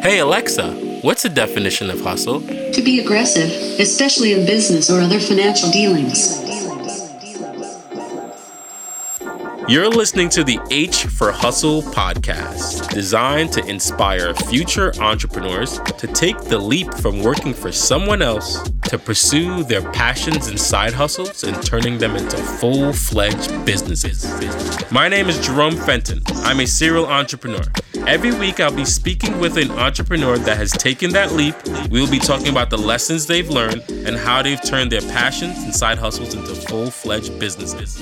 Hey Alexa, what's the definition of hustle? To be aggressive, especially in business or other financial dealings. You're listening to the H for Hustle podcast, designed to inspire future entrepreneurs to take the leap from working for someone else to pursue their passions and side hustles and turning them into full-fledged businesses. My name is Jerome Fenton. I'm a serial entrepreneur. Every week, I'll be speaking with an entrepreneur that has taken that leap. We'll be talking about the lessons they've learned and how they've turned their passions and side hustles into full-fledged businesses.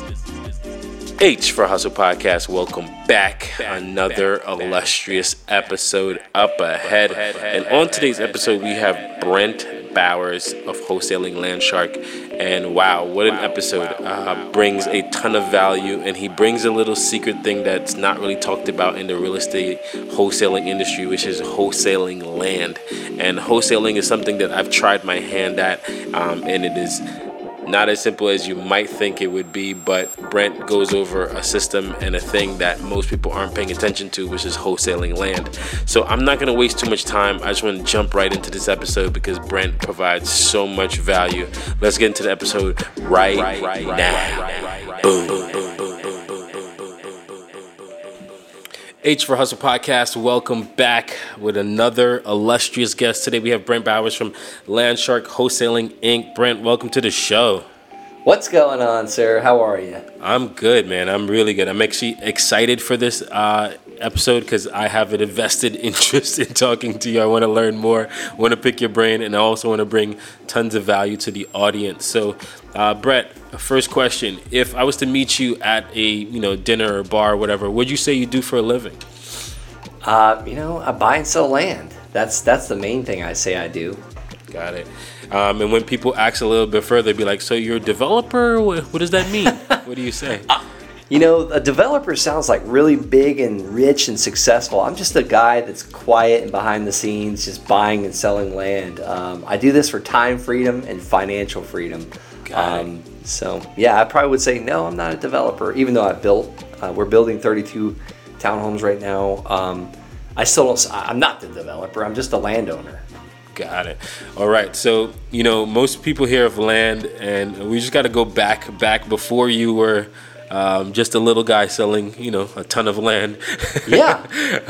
H for Hustle podcast, welcome back. Another illustrious episode up ahead. And on today's episode, we have Brent Bowers of Wholesaling Landshark. And wow, what an episode. Brings a ton of value, and he brings a little secret thing that's not really talked about in the real estate wholesaling industry, which is wholesaling land. And wholesaling is something that I've tried my hand at, and it is not as simple as you might think it would be, but Brent goes over a system and a thing that most people aren't paying attention to, which is wholesaling land. So I'm not going to waste too much time. I just want to jump right into this episode because Brent provides so much value. Let's get into the episode right now. Boom. H for Hustle podcast, welcome back with another illustrious guest. Today we have Brent Bowers from Landshark Wholesaling Inc. Brent, welcome to the show. What's going on, sir? How are you? I'm good, man. I'm really good. I'm actually excited for this episode because I have an invested interest in talking to you. I want to learn more, I want to pick your brain, and I also want to bring tons of value to the audience. So, Brett, first question. If I was to meet you at a dinner or bar or whatever, what'd you say you do for a living? I buy and sell land. That's the main thing I say I do. Got it. And when people ask a little bit further, they'd be like, so you're a developer? What does that mean? What do you say? A developer sounds like really big and rich and successful. I'm just a guy that's quiet and behind the scenes, just buying and selling land. I do this for time freedom and financial freedom. So, yeah, I probably would say, no, I'm not a developer, even though we're building 32 townhomes right now. I'm not the developer. I'm just a landowner. Got it. All right. So, most people hear of land, and we just got to go back before you were just a little guy selling, a ton of land. Yeah.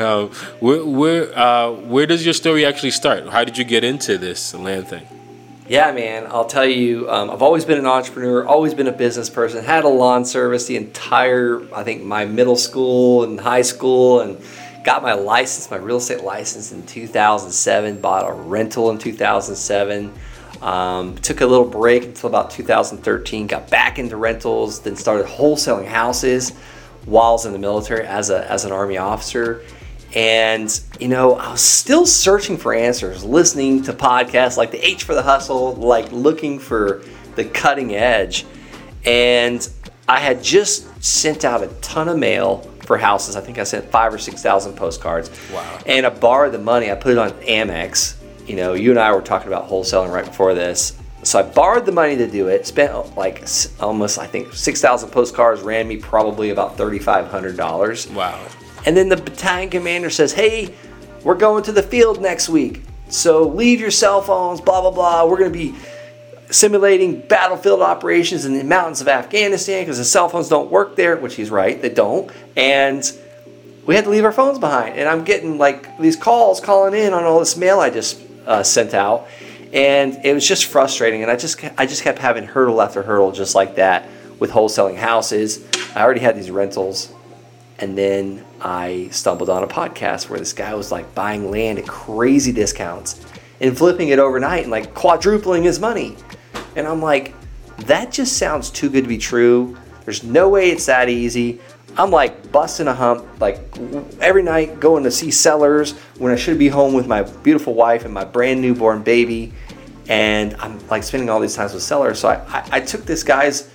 Where does your story actually start? How did you get into this land thing? Yeah, man, I'll tell you, I've always been an entrepreneur, always been a business person, had a lawn service the entire, my middle school and high school, and got my real estate license in 2007, bought a rental in 2007, took a little break until about 2013, got back into rentals, then started wholesaling houses while I was in the military as an Army officer. And, I was still searching for answers, listening to podcasts like the H for the Hustle, like looking for the cutting edge. And I had just sent out a ton of mail for houses. I think I sent 5,000 or 6,000 postcards. Wow. And I borrowed the money. I put it on Amex. You and I were talking about wholesaling right before this. So I borrowed the money to do it, spent almost, 6,000 postcards, ran me probably about $3,500. Wow. And then the battalion commander says, hey, we're going to the field next week, so leave your cell phones, blah, blah, blah. We're going to be simulating battlefield operations in the mountains of Afghanistan because the cell phones don't work there, which he's right, they don't. And we had to leave our phones behind. And I'm getting these calls calling in on all this mail I just sent out. And it was just frustrating. And I just kept having hurdle after hurdle just like that with wholesaling houses. I already had these rentals. And then I stumbled on a podcast where this guy was buying land at crazy discounts and flipping it overnight and quadrupling his money. And I'm like, that just sounds too good to be true. There's no way it's that easy. I'm busting a hump every night going to see sellers when I should be home with my beautiful wife and my brand newborn baby. And I'm spending all these times with sellers. So I took this guy's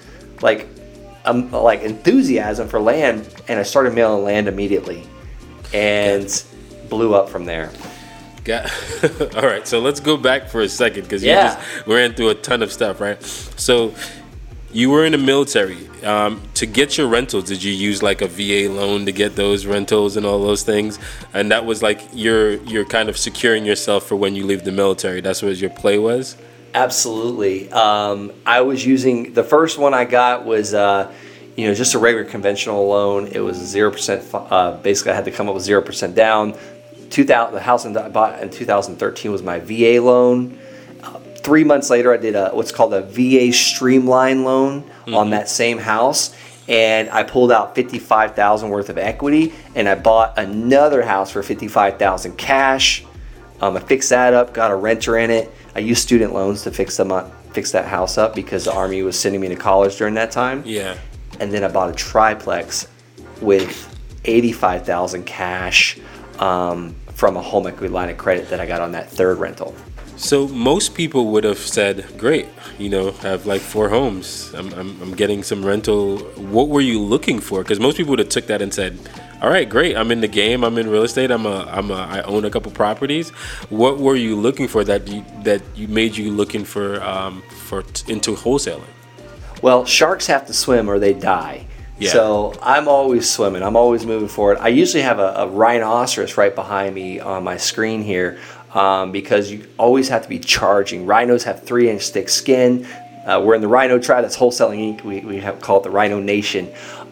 enthusiasm for land, and I started mailing land immediately, and blew up from there. All right, so let's go back for a second because you just ran through a ton of stuff, right? So You were in the military. To get your rentals, did you use like a VA loan to get those rentals and all those things? And that was like you're kind of securing yourself for when you leave the military. That's what your play was? Absolutely. I was using, the first one I got was just a regular conventional loan. It was 0%. Basically, I had to come up with 0% down. The house I bought in 2013 was my VA loan. 3 months later, I did what's called a VA Streamline loan on that same house, and I pulled out $55,000 worth of equity, and I bought another house for $55,000 cash. I fixed that up, got a renter in it. I used student loans to fix that house up because the Army was sending me to college during that time. Yeah. And then I bought a triplex with $85,000 cash from a home equity line of credit that I got on that third rental. So most people would have said, great, have like 4 homes. I'm getting some rental. What were you looking for? Because most people would have took that and said, all right, great. I'm in the game. I'm in real estate. I own a couple properties. What were you looking for that made you looking for into wholesaling? Well, sharks have to swim or they die. Yeah. So I'm always swimming. I'm always moving forward. I usually have a rhinoceros right behind me on my screen here. Because you always have to be charging. Rhinos have 3-inch thick skin. We're in the Rhino tribe. That's Wholesaling Inc. We have called the Rhino Nation.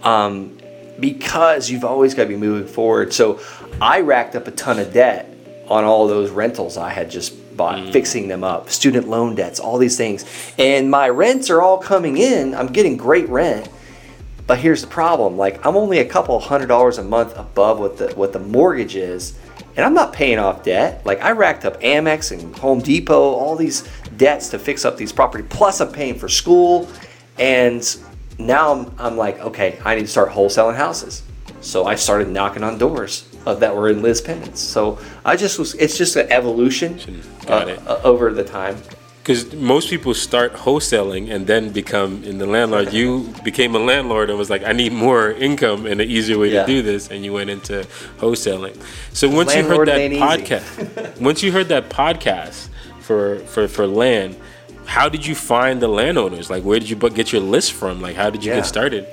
Because you've always got to be moving forward. So I racked up a ton of debt on all those rentals I had just bought, fixing them up, student loan debts, all these things. And my rents are all coming in. I'm getting great rent. But here's the problem. Like, I'm only a couple $100 a month above what the mortgage is. And I'm not paying off debt. Like, I racked up Amex and Home Depot, all these debts to fix up these properties. Plus, I'm paying for school. And now I'm like, okay, I need to start wholesaling houses. So I started knocking on doors that were in Liz Pendens. So it's just an evolution over the time. Because most people start wholesaling and then become in the landlord. You became a landlord and was like, I need more income and an easier way to do this, and you went into wholesaling. So once you heard that podcast, for land, how did you find the landowners? Like, where did you get your list from? Like, how did you get started?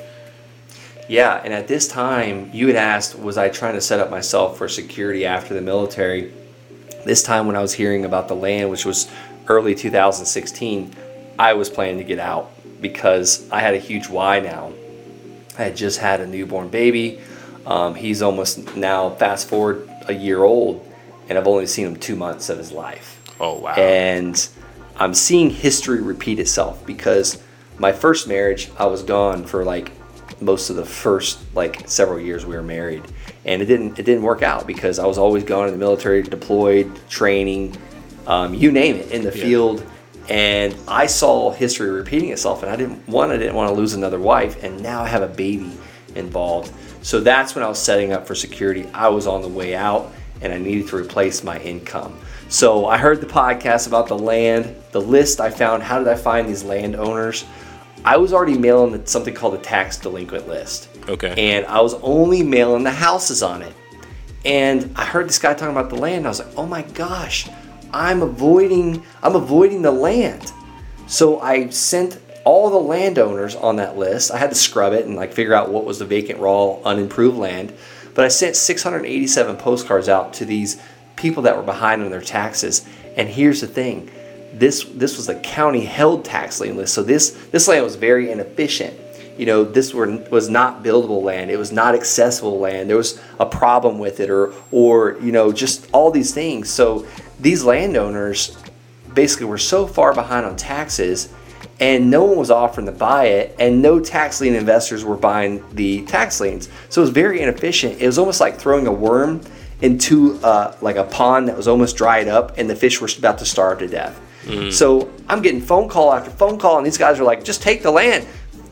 Yeah, and at this time, you had asked, was I trying to set up myself for security after the military? This time when I was hearing about the land, which was early 2016, I was planning to get out because I had a huge why now. I had just had a newborn baby. He's almost now, fast forward, a year old, and I've only seen him 2 months of his life. Oh, wow. And I'm seeing history repeat itself because my first marriage, I was gone for like most of the first several years we were married. And it didn't work out because I was always gone in the military, deployed, training, you name it, in the field. And I saw history repeating itself, and I didn't want to lose another wife, and now I have a baby involved. So that's when I was setting up for security. I was on the way out, and I needed to replace my income. So I heard the podcast about the land, the list I found. How did I find these landowners? I was already mailing something called the tax delinquent list. Okay. And I was only mailing the houses on it. And I heard this guy talking about the land, and I was like, oh my gosh, I'm avoiding the land. So I sent all the landowners on that list. I had to scrub it and figure out what was the vacant, raw, unimproved land. But I sent 687 postcards out to these people that were behind on their taxes. And here's the thing. This was a county held tax lien list. So this land was very inefficient. This was not buildable land. It was not accessible land. There was a problem with it or just all these things. So these landowners basically were so far behind on taxes, and no one was offering to buy it, and no tax lien investors were buying the tax liens. So it was very inefficient. It was almost like throwing a worm into a pond that was almost dried up, and the fish were about to starve to death. Mm. So I'm getting phone call after phone call, and these guys are like, just take the land.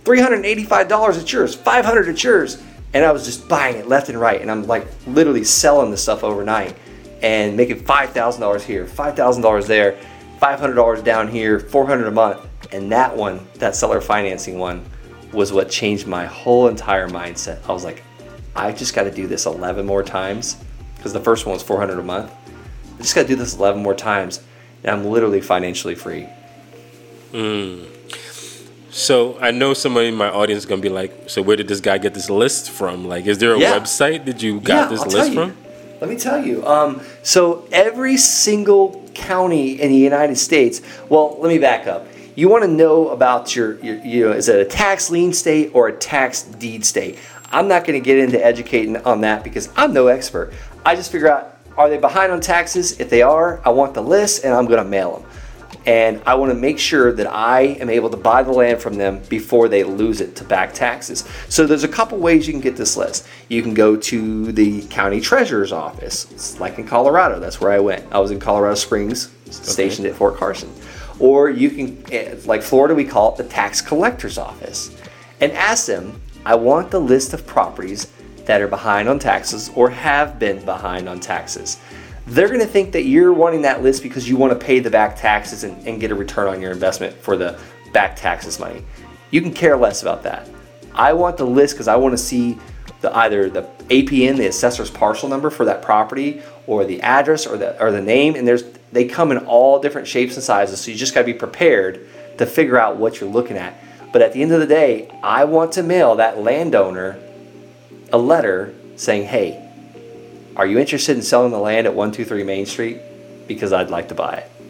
$385, it's yours. $500, it's yours. And I was just buying it left and right, and I'm literally selling this stuff overnight and making $5,000 here, $5,000 there, $500 down here, $400 a month. And that seller financing one, was what changed my whole entire mindset. I was like, I just got to do this 11 more times, because the first one was $400 a month. I just got to do this 11 more times, and I'm literally financially free. So I know somebody in my audience is gonna be like, so where did this guy get this list from? Like, is there a website that you got this list from? Let me tell you. So every single county in the United States. Well, let me back up. You want to know about your is it a tax lien state or a tax deed state? I'm not going to get into educating on that because I'm no expert. I just figure out, are they behind on taxes? If they are, I want the list and I'm going to mail them. And I want to make sure that I am able to buy the land from them before they lose it to back taxes. So there's a couple ways you can get this list. You can go to the county treasurer's office. It's like in Colorado. That's where I went. I was in Colorado Springs, stationed at Fort Carson. Or you can, like Florida, we call it the tax collector's office. And ask them, I want the list of properties that are behind on taxes or have been behind on taxes. They're going to think that you're wanting that list because you want to pay the back taxes and get a return on your investment for the back taxes money. You can care less about that. I want the list because I want to see either the APN, the assessor's parcel number for that property, or the address or the name. And they come in all different shapes and sizes, so you just got to be prepared to figure out what you're looking at. But at the end of the day, I want to mail that landowner a letter saying, hey, are you interested in selling the land at 123 Main Street? Because I'd like to buy it.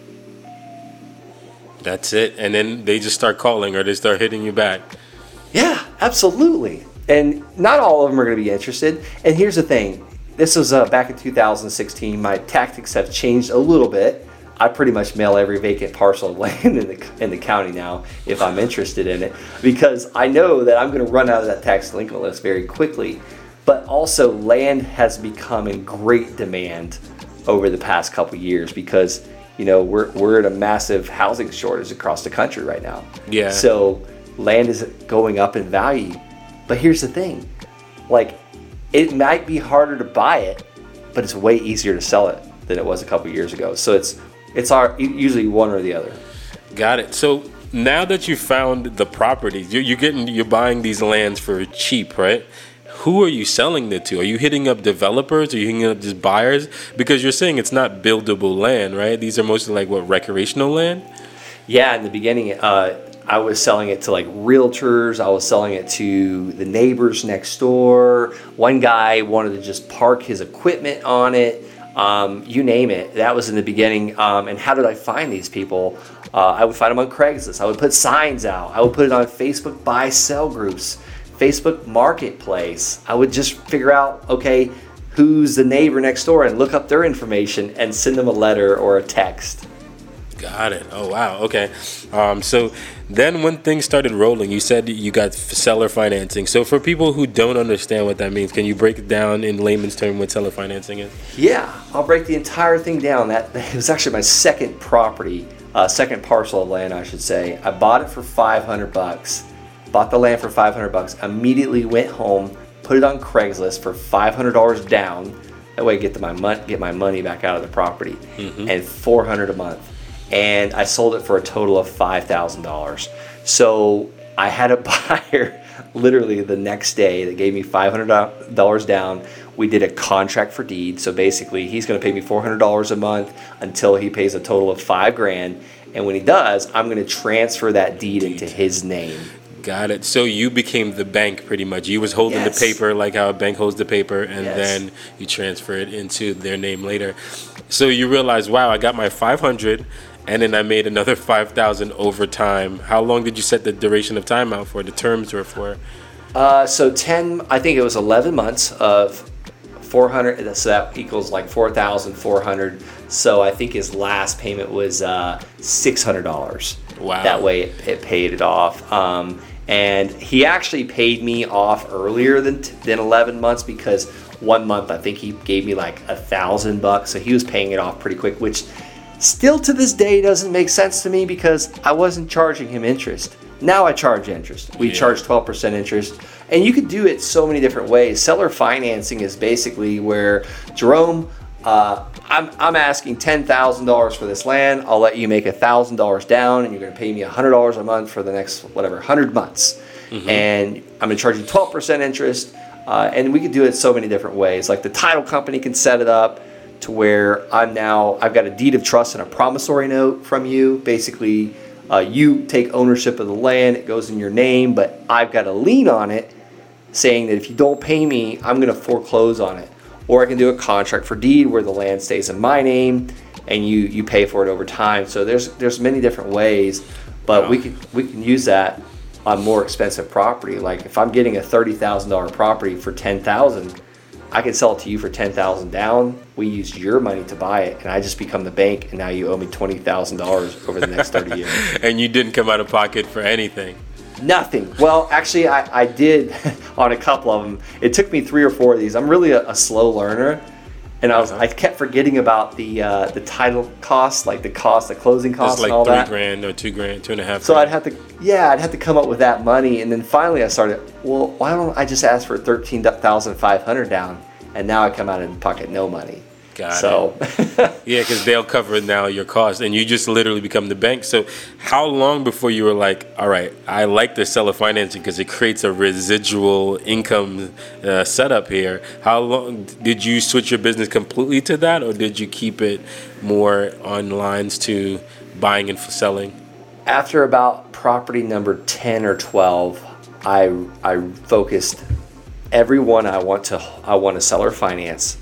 That's it. And then they just start calling or they start hitting you back. Yeah, absolutely. And not all of them are going to be interested. And here's the thing. This was back in 2016. My tactics have changed a little bit. I pretty much mail every vacant parcel of land in the county now if I'm interested in it, because I know that I'm going to run out of that tax delinquent list very quickly. But also, land has become in great demand over the past couple years because, we're at a massive housing shortage across the country right now. Yeah. So land is going up in value. But here's the thing. Like, it might be harder to buy it, but it's way easier to sell it than it was a couple years ago. So it's usually one or the other. Got it. So now that you found the property, you're buying these lands for cheap, right? Who are you selling it to? Are you hitting up developers? Are you hitting up just buyers? Because you're saying it's not buildable land, right? These are mostly like recreational land? Yeah, in the beginning, I was selling it to like realtors. I was selling it to the neighbors next door. One guy wanted to just park his equipment on it. You name it. That was in the beginning. And how did I find these people? I would find them on Craigslist. I would put signs out. I would put it on Facebook buy-sell groups, Facebook Marketplace. I would just figure out, okay, who's the neighbor next door and look up their information and send them a letter or a text. Got it. Oh, wow. Okay. So then when things started rolling, you said you got seller financing. So for people who don't understand what that means, can you break it down in layman's term what seller financing is? Yeah, I'll break the entire thing down. It was actually my second property, second parcel of land, I should say. I bought it for $500. Bought the land for $500. Immediately went home, put it on Craigslist for $500 down. That way I get my money back out of the property. Mm-hmm. And $400 a month. And I sold it for a total of $5,000. So I had a buyer literally the next day that gave me $500 down. We did a contract for deed. So basically he's going to pay me $400 a month until he pays a total of $5,000. And when he does, I'm going to transfer that deed into his name. Got it. So you became the bank pretty much. You was holding the paper like how a bank holds the paper, and then you transfer it into their name later. So you realize, wow, I got my $500, and then I made another $5,000 over time. How long did you set the duration of time out for? The terms were for? So 10, I think it was 11 months of 400. So that equals like 4,400. So I think his last payment was $600. Wow. That way it paid it off. And he actually paid me off earlier than 11 months because 1 month I think he gave me like $1,000. So he was paying it off pretty quick, which still to this day doesn't make sense to me because I wasn't charging him interest. Now I charge interest. We charge 12% interest. And you could do it so many different ways. Seller financing is basically where, Jerome, I'm asking $10,000 for this land. I'll let you make $1,000 down, and you're going to pay me $100 a month for the next 100 months. Mm-hmm. And I'm going to charge you 12% interest. And we could do it so many different ways. Like the title company can set it up to where I've got a deed of trust and a promissory note from you. Basically, You take ownership of the land, it goes in your name, but I've got a lien on it saying that if you don't pay me, I'm going to foreclose on it. Or I can do a contract for deed where the land stays in my name and you pay for it over time. So there's many different ways, but we can use that on more expensive property. Like if I'm getting a $30,000 property for $10,000, I can sell it to you for $10,000 down. We use your money to buy it, and I just become the bank, and now you owe me $20,000 over the next 30 years. And you didn't come out of pocket for anything. Nothing. Well, actually, I did on a couple of them. It took me 3 or 4 of these. I'm really a slow learner, and I kept forgetting about the title costs, like the closing costs, like and all that. $3,000 or $2,000, $2,500. So I'd have to come up with that money, and then finally I started. Well, why don't I just ask for $13,500 down, and now I come out in pocket no money. Got it. Yeah, because they'll cover now your costs, and you just literally become the bank. So how long before you were like, all right, I like the seller financing because it creates a residual income setup here. How long did you switch your business completely to that, or did you keep it more on lines to buying and selling? After about property number 10 or 12, I focused every one I want to seller finance,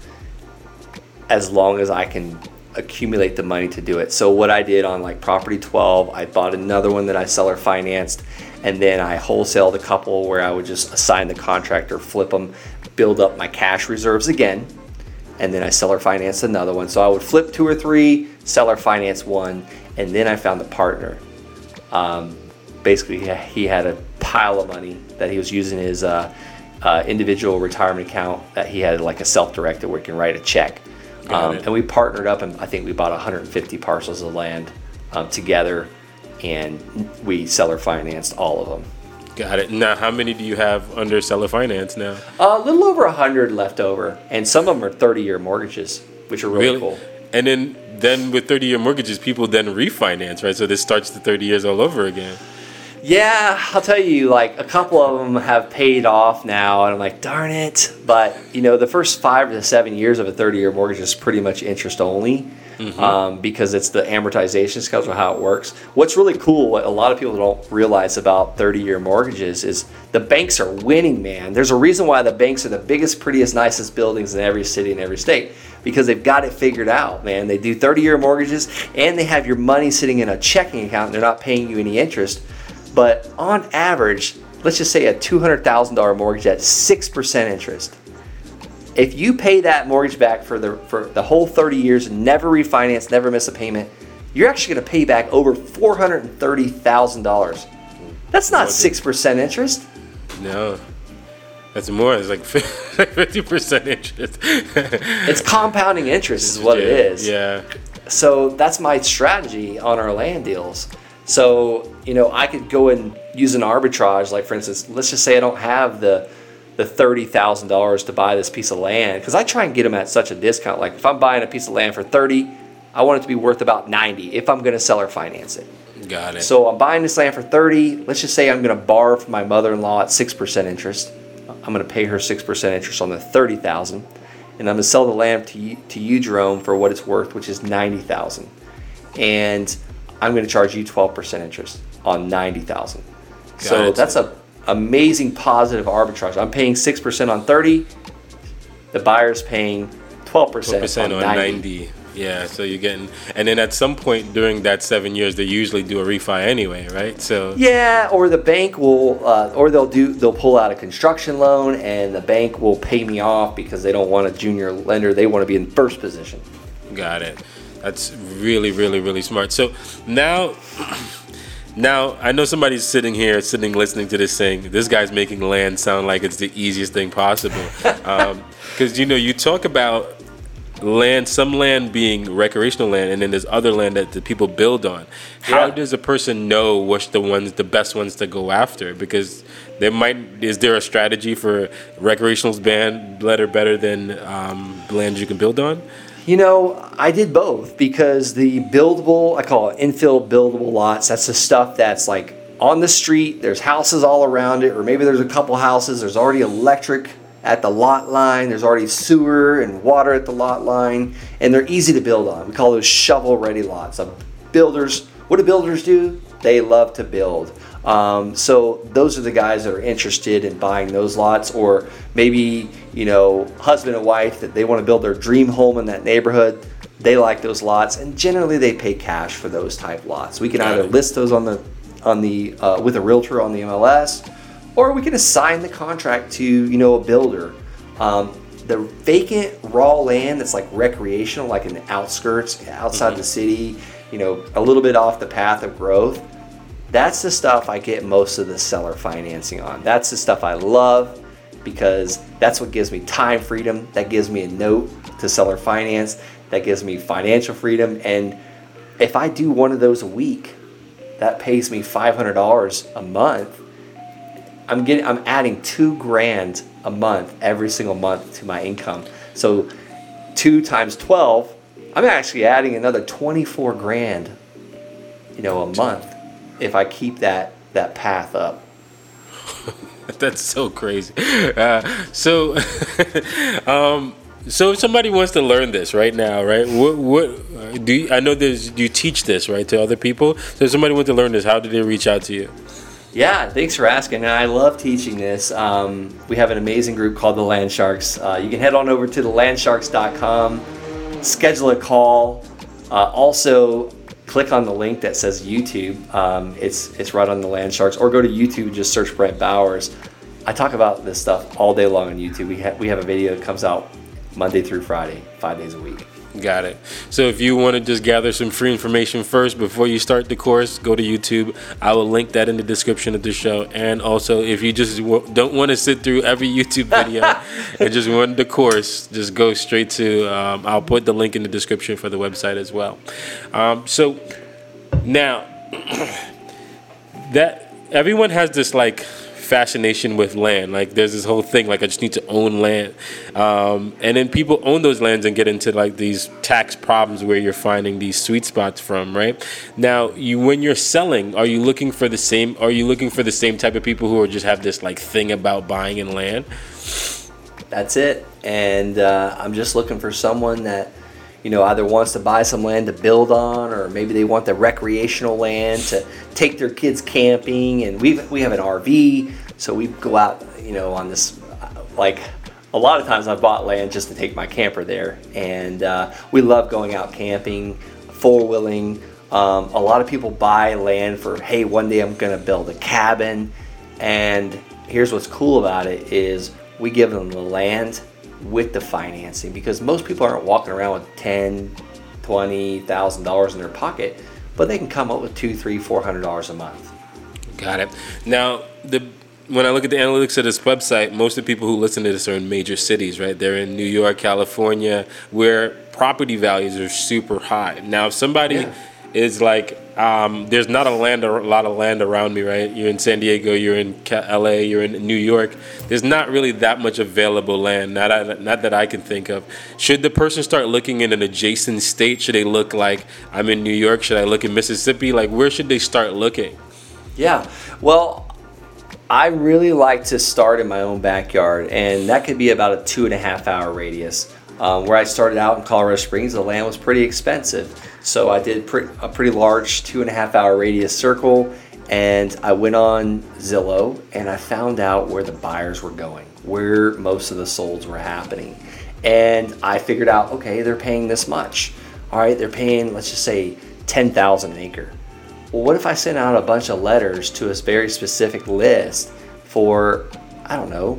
as long as I can accumulate the money to do it. So what I did on like property 12, I bought another one that I seller financed, and then I wholesaled a couple where I would just assign the contractor, flip them, build up my cash reserves again, and then I seller financed another one. So I would flip 2 or 3, seller finance 1, and then I found a partner. Basically, he had a pile of money that he was using his individual retirement account that he had like a self-directed where he can write a check. And we partnered up, and I think we bought 150 parcels of land together, and we seller financed all of them. Got it. Now, how many do you have under seller finance now? A little over 100 left over, and some of them are 30-year mortgages, which are really cool. And then with 30-year mortgages, people then refinance, right? So this starts the 30 years all over again. Yeah, I'll tell you, like a couple of them have paid off now, and I'm like, darn it. But, the first 5 to 7 years of a 30-year mortgage is pretty much interest only, because it's the amortization schedule, how it works. What's really cool, what a lot of people don't realize about 30-year mortgages is the banks are winning, man. There's a reason why the banks are the biggest, prettiest, nicest buildings in every city and every state, because they've got it figured out, man. They do 30-year mortgages, and they have your money sitting in a checking account, and they're not paying you any interest. But on average, let's just say a $200,000 mortgage at 6% interest. If you pay that mortgage back for the whole 30 years and never refinance, never miss a payment, you're actually going to pay back over $430,000. That's not 6% interest. No. That's more. It's like 50% interest. It's compounding interest is what it is. Yeah. So that's my strategy on our land deals. So, I could go and use an arbitrage. Like, for instance, let's just say I don't have the $30,000 to buy this piece of land, because I try and get them at such a discount. Like, if I'm buying a piece of land for $30,000, I want it to be worth about $90,000 if I'm going to seller finance it. Got it. So I'm buying this land for $30,000. Let's just say I'm going to borrow from my mother-in-law at 6% interest. I'm going to pay her 6% interest on the $30,000, and I'm going to sell the land to you, Jerome, for what it's worth, which is $90,000. And I'm going to charge you 12% interest on $90,000. So that's a amazing positive arbitrage. I'm paying 6% on 30. The buyer's paying 12% on 90. Yeah, so you're getting, and then at some point during that 7 years, they usually do a refi anyway, right? So yeah, or the bank will, or they'll pull out a construction loan, and the bank will pay me off because they don't want a junior lender. They want to be in first position. Got it. That's really, really, really smart. So now I know somebody's sitting listening to this saying, this guy's making land sound like it's the easiest thing possible. Because, you talk about land, some land being recreational land, and then there's other land that the people build on. How does a person know what's the best ones to go after? Because is there a strategy for recreational's better than land you can build on? I did both, because the buildable, I call it infill buildable lots, that's the stuff that's like on the street, there's houses all around it, or maybe there's a couple houses, there's already electric at the lot line, there's already sewer and water at the lot line, and they're easy to build on. We call those shovel-ready lots. What do builders do? They love to build. So those are the guys that are interested in buying those lots, or maybe, husband and wife that they want to build their dream home in that neighborhood. They like those lots, and generally they pay cash for those type lots. We can either list those on the with a realtor on the MLS, or we can assign the contract to a builder. The vacant raw land that's like recreational, like in the outskirts, outside the city, a little bit off the path of growth. That's the stuff I get most of the seller financing on. That's the stuff I love, because that's what gives me time freedom. That gives me a note to seller finance. That gives me financial freedom. And if I do one of those a week, that pays me $500 a month. I'm adding $2,000 a month every single month to my income. So 2 times 12, I'm actually adding another $24,000, a month if I keep that path up. That's so crazy. So if somebody wants to learn this right now, right? What do you, I know you teach this, right, to other people? So if somebody wants to learn this, how do they reach out to you? Yeah, thanks for asking. I love teaching this. We have an amazing group called the Land Sharks. You can head on over to thelandsharks.com, schedule a call. Also, click on the link that says YouTube. It's right on the Land Sharks, or go to YouTube, just search Brent Bowers. I talk about this stuff all day long on YouTube. We have a video that comes out Monday through Friday, 5 days a week. Got it. So if you want to just gather some free information first before you start the course, go to YouTube. I will link that in the description of the show. And also, if you just don't want to sit through every YouTube video and just want the course, just go straight to, I'll put the link in the description for the website as well. So now that everyone has this fascination with land, there's this whole thing I just need to own land, and then people own those lands and get into these tax problems where you're finding these sweet spots from. Right now, when you're selling, are you looking for the same type of people who just have this thing about buying and land? That's it. And I'm just looking for someone that either wants to buy some land to build on, or maybe they want the recreational land to take their kids camping. And we have an RV, so we go out, on this, a lot of times I've bought land just to take my camper there. And we love going out camping, four-wheeling. A lot of people buy land for, hey, one day I'm going to build a cabin. And here's what's cool about it is we give them the land with the financing, because most people aren't walking around with $10,000-$20,000 in their pocket, but they can come up with $200-$400 a month. Got it. Now, when I look at the analytics of this website, most of the people who listen to this are in major cities, right? They're in New York, California, where property values are super high. Now, if somebody is there's not a lot of land around me, right? You're in San Diego, you're in LA, you're in New York. There's not really that much available land, not that I can think of. Should the person start looking in an adjacent state? Should they look I'm in New York? Should I look in Mississippi? Where should they start looking? Yeah, well, I really like to start in my own backyard, and that could be about a 2.5-hour radius. Where I started out in Colorado Springs, the land was pretty expensive. So I did a pretty large 2.5-hour radius circle, and I went on Zillow, and I found out where the buyers were going, where most of the solds were happening. And I figured out, okay, they're paying this much. All right, they're paying, let's just say, $10,000 an acre. Well, what if I sent out a bunch of letters to a very specific list for, I don't know,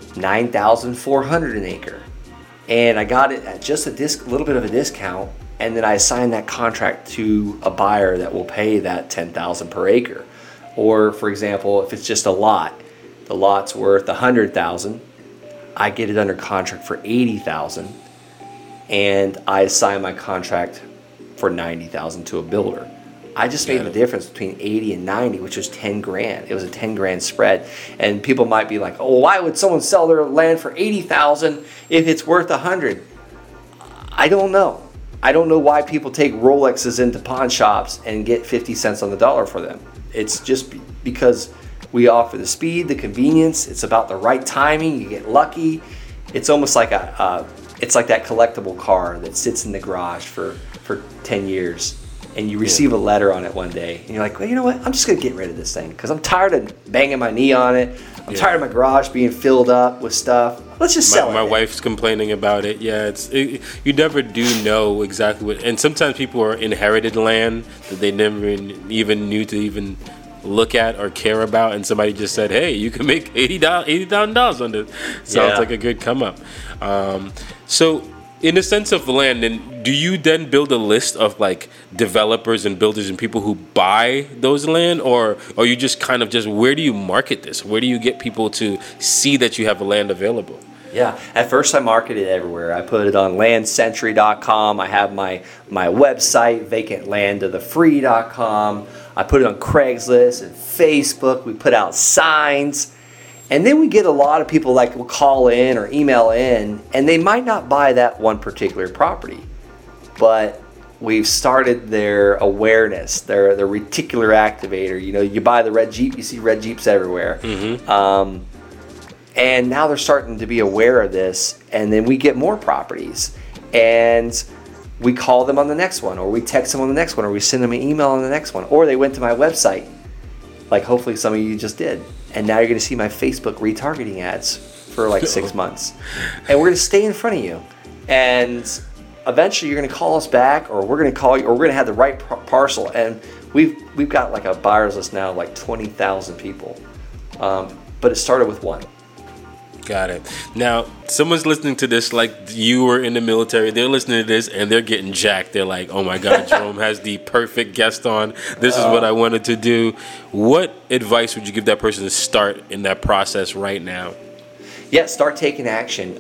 $9,400 an acre? And I got it at just a little bit of a discount, and then I assigned that contract to a buyer that will pay that $10,000 per acre. Or, for example, if it's just a lot, the lot's worth $100,000, I get it under contract for $80,000, and I assign my contract for $90,000 to a builder. I just made the difference between 80 and 90, which was $10,000. It was a $10,000 spread. And people might be like, oh, why would someone sell their land for $80,000 if it's worth $100,000? I don't know. I don't know why people take Rolexes into pawn shops and get 50 cents on the dollar for them. It's just because we offer the speed, the convenience. It's about the right timing. You get lucky. It's almost like it's like that collectible car that sits in the garage for 10 years. and you receive a letter on it one day, and you're like, well, you know what? I'm just gonna get rid of this thing because I'm tired of banging my knee on it. I'm tired of my garage being filled up with stuff. Let's just sell it. My wife's complaining about it. Yeah, you never do know exactly what. And sometimes people are inherited land that they never even knew to even look at or care about, and somebody just said, "Hey, you can make $80,000 on this." Sounds like a good come up. So, in the sense of land, then do you then build a list of like developers and builders and people who buy those land, or you just kind of just where do you market this? Where do you get people to see that you have a land available? Yeah, at first I marketed everywhere. I put it on landcentury.com. I have my website, vacantlandtothefree.com. I put it on Craigslist and Facebook. We put out signs. And then we get a lot of people like will call in or email in, and they might not buy that one particular property, but we've started their awareness, their reticular activator. You know, you buy the red Jeep, you see red Jeeps everywhere. Mm-hmm. And now they're starting to be aware of this, and then we get more properties, and we call them on the next one, or we text them on the next one, or we send them an email on the next one, or they went to my website, like hopefully some of you just did. And now you're going to see my Facebook retargeting ads for like 6 months. And we're going to stay in front of you. And eventually you're going to call us back, or we're going to call you, or we're going to have the right parcel. And we've got like a buyer's list now of like 20,000 people. But it started with one. Got it. Now, someone's listening to this like you were in the military. They're listening to this and they're getting jacked. They're like, oh my God, Jerome has the perfect guest on. This is what I wanted to do. What advice would you give that person to start in that process right now? Yeah, start taking action.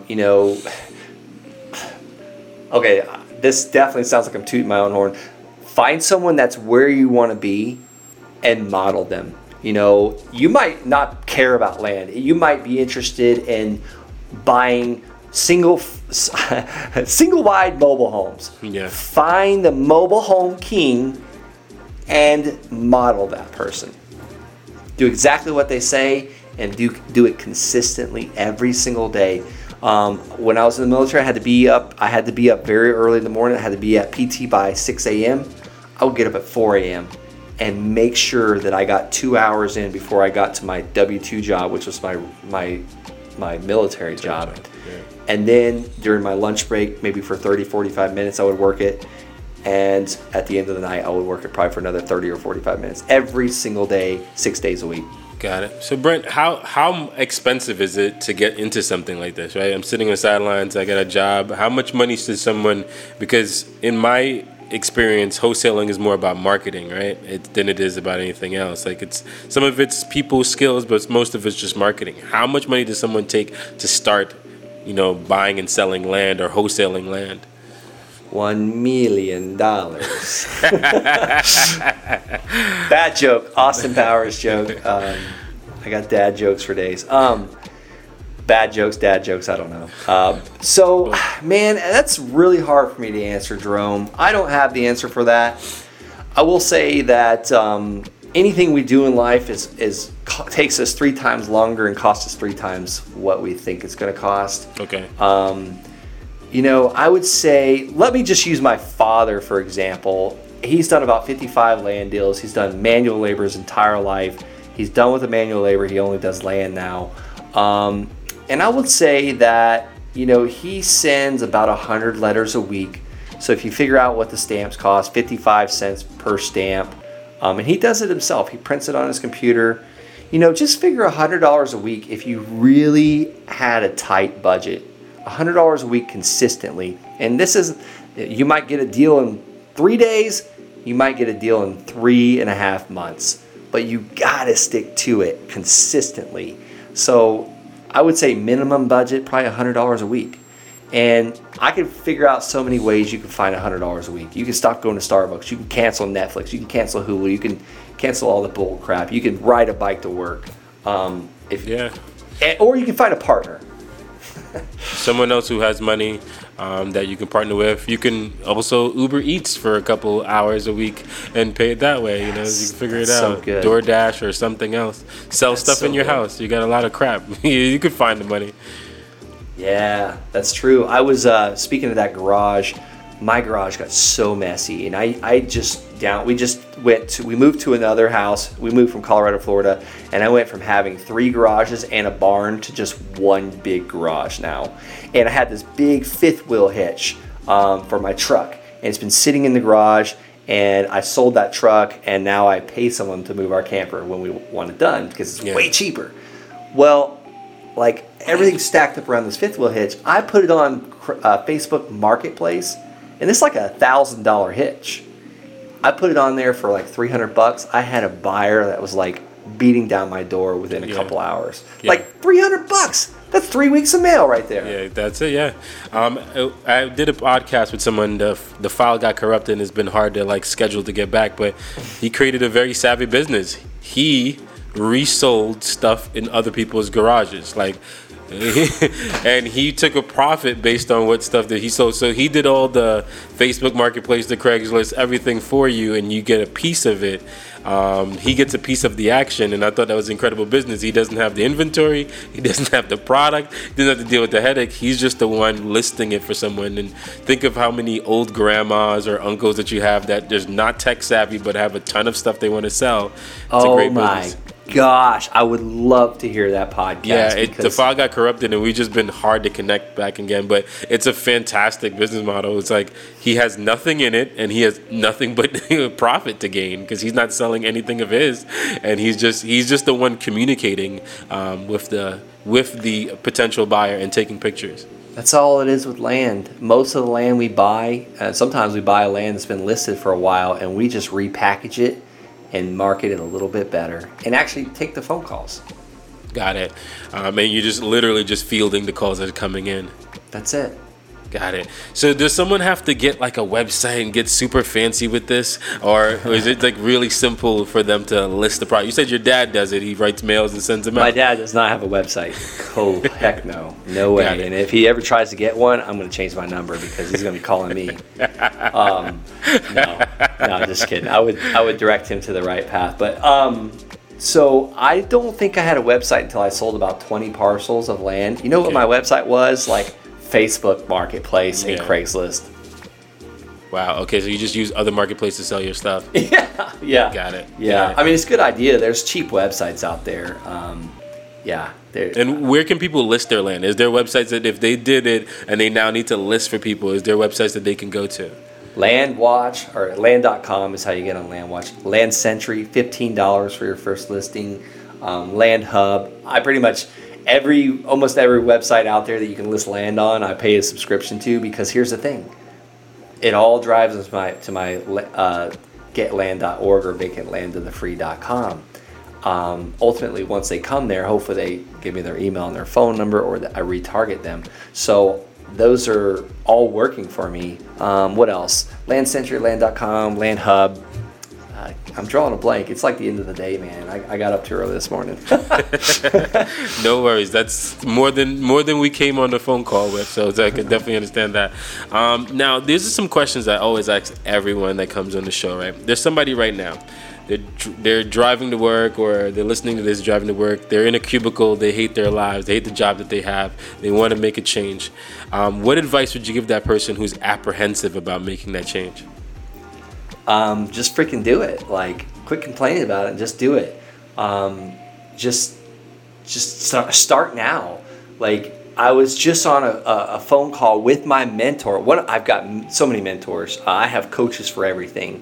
Okay, this definitely sounds like I'm tooting my own horn. Find someone that's where you want to be and model them. You know, you might not care about land. You might be interested in buying single wide mobile homes. Yeah. Find the mobile home king and model that person. Do exactly what they say and do it consistently every single day. When I was in the military, I had to be up very early in the morning. I had to be at PT by 6 a.m. I would get up at 4 a.m. and make sure that I got 2 hours in before I got to my W-2 job, which was my military job. Yeah. And then during my lunch break, maybe for 30, 45 minutes, I would work it. And at the end of the night, I would work it probably for another 30 or 45 minutes every single day, 6 days a week. Got it. So Brent, how expensive is it to get into something like this, right? I'm sitting on the sidelines, I got a job. How much money should someone, because in my experience, wholesaling is more about marketing, right? Than it is about anything else. Like some of it's people skills, but most of it's just marketing. How much money does someone take to start, buying and selling land or wholesaling land? $1 million. Bad joke. Austin Powers joke. I got dad jokes for days. Bad jokes, dad jokes, I don't know. Man, that's really hard for me to answer, Jerome. I don't have the answer for that. I will say that anything we do in life takes us 3 times longer and costs us 3 times what we think it's going to cost. Okay. I would say, let me just use my father, for example. He's done about 55 land deals. He's done manual labor his entire life. He's done with the manual labor. He only does land now. And I would say that, he sends about 100 letters a week. So if you figure out what the stamps cost, 55 cents per stamp. And he does it himself. He prints it on his computer. Just figure $100 a week if you really had a tight budget. $100 a week consistently. And you might get a deal in 3 days. You might get a deal in 3.5 months. But you got to stick to it consistently. So I would say minimum budget, probably $100 a week. And I could figure out so many ways you can find $100 a week. You can stop going to Starbucks. You can cancel Netflix. You can cancel Hulu. You can cancel all the bull crap. You can ride a bike to work. Or you can find a partner. Someone else who has money that you can partner with. You can also Uber Eats for a couple hours a week and pay it that way. Yes, you can figure it out. So good. DoorDash or something else. Sell stuff in your house. You got a lot of crap. You could find the money. Yeah, that's true. I was speaking of that garage. my garage got so messy, and we moved to another house. We moved from Colorado, Florida, and I went from having 3 garages and a barn to just one big garage now. And I had this big 5th wheel hitch for my truck, and it's been sitting in the garage, and I sold that truck, and now I pay someone to move our camper when we want it done because it's way cheaper. Well, like, everything's stacked up around this 5th wheel hitch. I put it on Facebook Marketplace, and it's like a $1,000 hitch. I put it on there for like $300. I had a buyer that was like beating down my door within a couple hours. Like $300. That's 3 weeks of mail right there. Yeah, that's it. Yeah, I did a podcast with someone. The file got corrupted, and it's been hard to like schedule to get back. But he created a very savvy business. He resold stuff in other people's garages, like. And he took a profit based on what stuff that he sold. So he did all the Facebook Marketplace, the Craigslist, everything for you, and you get a piece of it. He gets a piece of the action, and I thought that was incredible business. He doesn't have the inventory, he doesn't have the product, he doesn't have to deal with the headache. He's just the one listing it for someone. And think of how many old grandmas or uncles that you have that just not tech savvy but have a ton of stuff they want to sell. It's a great business. Gosh, I would love to hear that podcast. Yeah, the file got corrupted, and we've just been hard to connect back again. But it's a fantastic business model. It's like he has nothing in it, and he has nothing but profit to gain because he's not selling anything of his, and he's just the one communicating with the potential buyer and taking pictures. That's all it is with land. Most of the land we buy, sometimes we buy land that's been listed for a while, and we just repackage it and market it a little bit better and actually take the phone calls. Got it. And you're just literally just fielding the calls that are coming in. That's it. Got it. So does someone have to get like a website and get super fancy with this? Or is it like really simple for them to list the product? You said your dad does it. He writes mails and sends them out. My dad does not have a website. Oh, heck no. No way. And if he ever tries to get one, I'm going to change my number because he's going to be calling me. No, just kidding. I would direct him to the right path. But so I don't think I had a website until I sold about 20 parcels of land. You know what my website was? Like Facebook Marketplace and Craigslist. Wow. Okay, so you just use other marketplaces to sell your stuff. Yeah. Got it. Yeah. I mean, it's a good idea. There's cheap websites out there. And where can people list their land? Is there websites that if they did it and they now need to list for people, is there websites that they can go to? Landwatch or land.com is how you get on Landwatch. Land Century, $15 for your first listing. Land Hub. I pretty much almost every website out there that you can list land on, I pay a subscription to because here's the thing. It all drives us to my getland.org or vacantlandtothefree.com. Ultimately, once they come there, hopefully they give me their email and their phone number or I retarget them. So those are all working for me. What else? Land Century, land.com, Land Hub. I'm drawing a blank. It's like the end of the day, man. I got up too early this morning. No worries. That's more than we came on the phone call with, so I can definitely understand that. Now, these are some questions I always ask everyone that comes on the show, right? There's somebody right now. They're driving to work or they're listening to this driving to work. They're in a cubicle. They hate their lives. They hate the job that they have. They want to make a change. What advice would you give that person who's apprehensive about making that change? Just freaking do it. Like, quit complaining about it and just do it. Just start now. Like, I was just on a phone call with my mentor. I've got so many mentors. I have coaches for everything.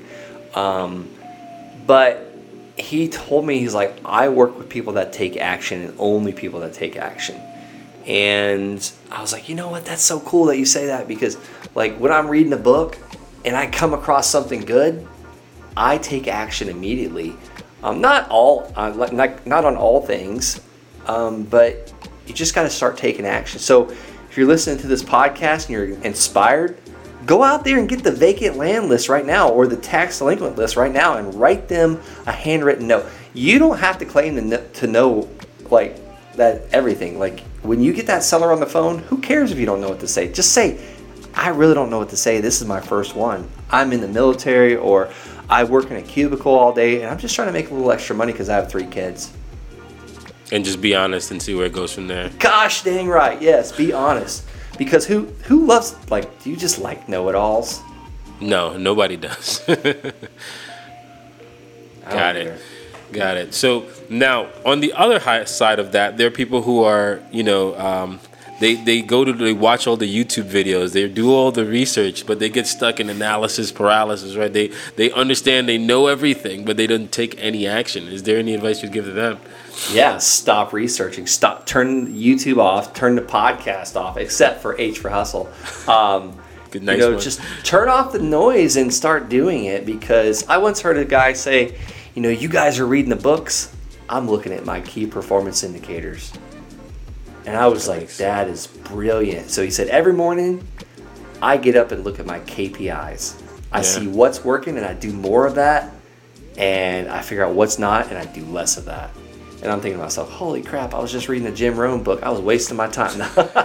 But he told me, he's like, I work with people that take action and only people that take action. And I was like, you know what? That's so cool that you say that because, like, when I'm reading a book and I come across something good, I take action immediately. Not on all things, but you just got to start taking action. So if you're listening to this podcast and you're inspired, go out there and get the vacant land list right now or the tax delinquent list right now and write them a handwritten note. You don't have to claim to know like that everything. Like when you get that seller on the phone, who cares if you don't know what to say? Just say, I really don't know what to say. This is my first one. I'm in the military or I work in a cubicle all day and I'm just trying to make a little extra money because I have 3 kids. And just be honest and see where it goes from there. Gosh dang right. Yes, be honest. Because who loves, like, do you just like know-it-alls? No, nobody does. Got it. So now, on the other side of that, there are people who are, they watch all the YouTube videos, they do all the research, but they get stuck in analysis paralysis, right? They understand, they know everything, but they don't take any action. Is there any advice you'd give to them? Yeah, stop researching. Turn YouTube off, turn the podcast off, except for H for Hustle. Good, nice one. Just turn off the noise and start doing it, because I once heard a guy say, you guys are reading the books, I'm looking at my key performance indicators. And I was like, that is brilliant. So he said, every morning I get up and look at my KPIs. I see what's working and I do more of that, and I figure out what's not and I do less of that. And I'm thinking to myself, holy crap, I was just reading the Jim Rohn book. I was wasting my time.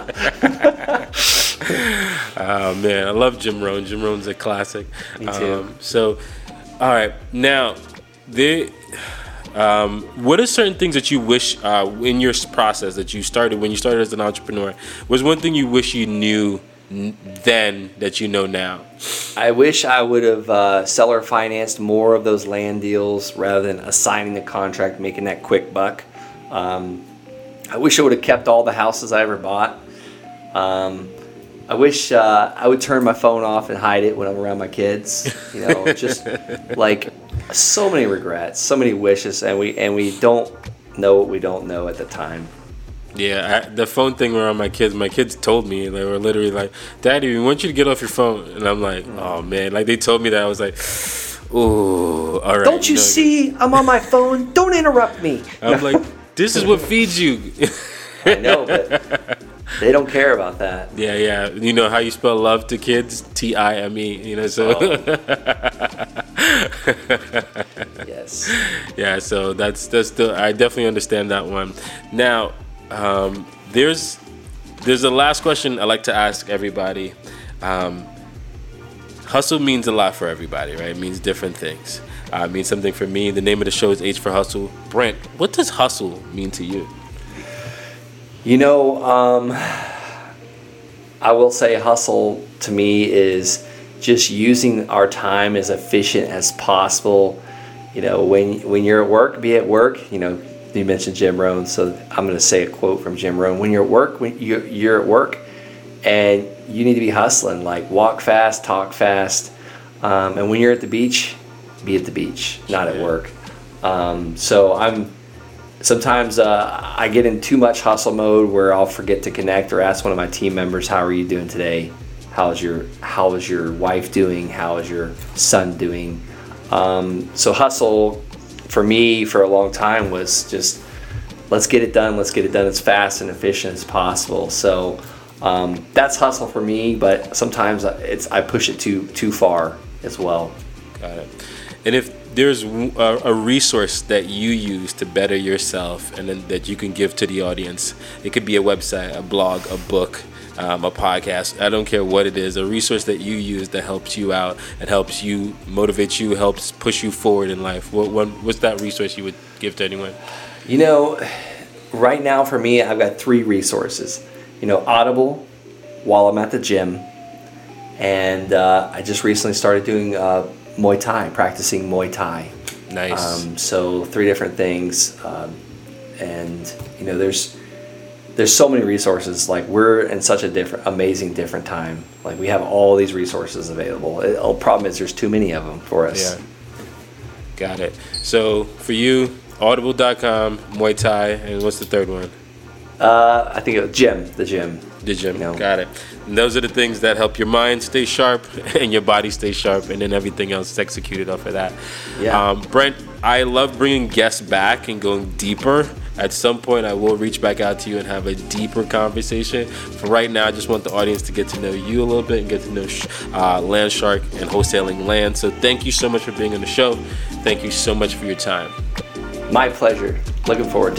Oh, man, I love Jim Rohn. Jim Rohn's a classic. Me too. So, all right, now, what are certain things that you wish in your process that you started, when you started as an entrepreneur, was one thing you wish you knew then that you know now? I wish I would have seller financed more of those land deals rather than assigning the contract, making that quick buck. I wish I would have kept all the houses I ever bought. I wish I would turn my phone off and hide it when I'm around my kids. Just like so many regrets, so many wishes, and we don't know what we don't know at the time. Yeah, the phone thing around my kids told me, they were literally like, Daddy, we want you to get off your phone. And I'm like, oh man, like they told me that. I was like, ooh, all right. Don't you see I'm on my phone? Don't interrupt me. I'm like, this is what feeds you. I know, but they don't care about that. Yeah. You know how you spell love to kids? Time, so. Yes. Yeah, so that's still, I definitely understand that one. Now, there's a last question I like to ask everybody. Hustle means a lot for everybody, right? It means different things. It means something for me. The name of the show is H for Hustle. Brent, what does hustle mean to you? I will say hustle to me is just using our time as efficient as possible. When you're at work, be at work. You mentioned Jim Rohn, so I'm going to say a quote from Jim Rohn. When you're at work, you're at work, and you need to be hustling. Like walk fast, talk fast, and when you're at the beach, be at the beach, not at work. So sometimes I get in too much hustle mode where I'll forget to connect or ask one of my team members, "How are you doing today? How is your wife doing? How is your son doing?" So hustle for me for a long time was just let's get it done as fast and efficient as possible. So that's hustle for me, but sometimes I push it too far as well. Got it. And if there's a resource that you use to better yourself and then that you can give to the audience, it could be a website, a blog, a book, a podcast, I don't care what it is, a resource that you use that helps you out and helps you, motivate you, helps push you forward in life. What's that resource you would give to anyone? Right now for me, I've got 3 resources. Audible while I'm at the gym, and I just recently started doing Muay Thai, practicing Muay Thai. Nice. So 3 different things, and there's so many resources. Like we're in such a different time. Like we have all these resources available. The problem is there's too many of them for us. Yeah. Got it. So for you, audible.com, Muay Thai, and what's the third one? I think it was the gym. The gym. Got it. And those are the things that help your mind stay sharp and your body stay sharp, and then everything else is executed off of that. Yeah. Brent, I love bringing guests back and going deeper. At some point, I will reach back out to you and have a deeper conversation. For right now, I just want the audience to get to know you a little bit and get to know Landshark and wholesaling land. So thank you so much for being on the show. Thank you so much for your time. My pleasure. Looking forward.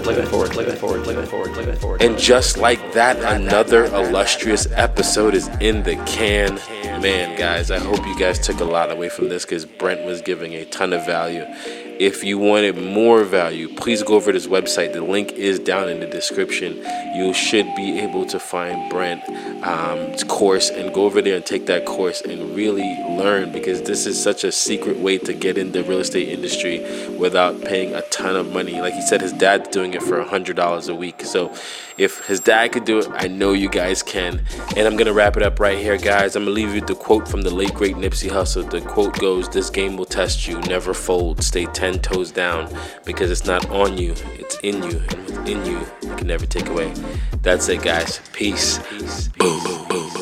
And just like that, another illustrious episode is in the can. Man, guys, I hope you guys took a lot away from this because Brent was giving a ton of value. If you wanted more value, please go over to his website. The link is down in the description. You should be able to find Brent's course and go over there and take that course and really learn, because this is such a secret way to get in the real estate industry without paying a ton of money. Like he said, his dad's doing it for $100 a week. So if his dad could do it, I know you guys can. And I'm going to wrap it up right here, guys. I'm going to leave you with the quote from the late, great Nipsey Hussle. The quote goes, "This game will test you. Never fold. Stay 10 toes down, because it's not on you. It's in you. And within you, you can never take away." That's it, guys. Peace. Boom, boom, boom.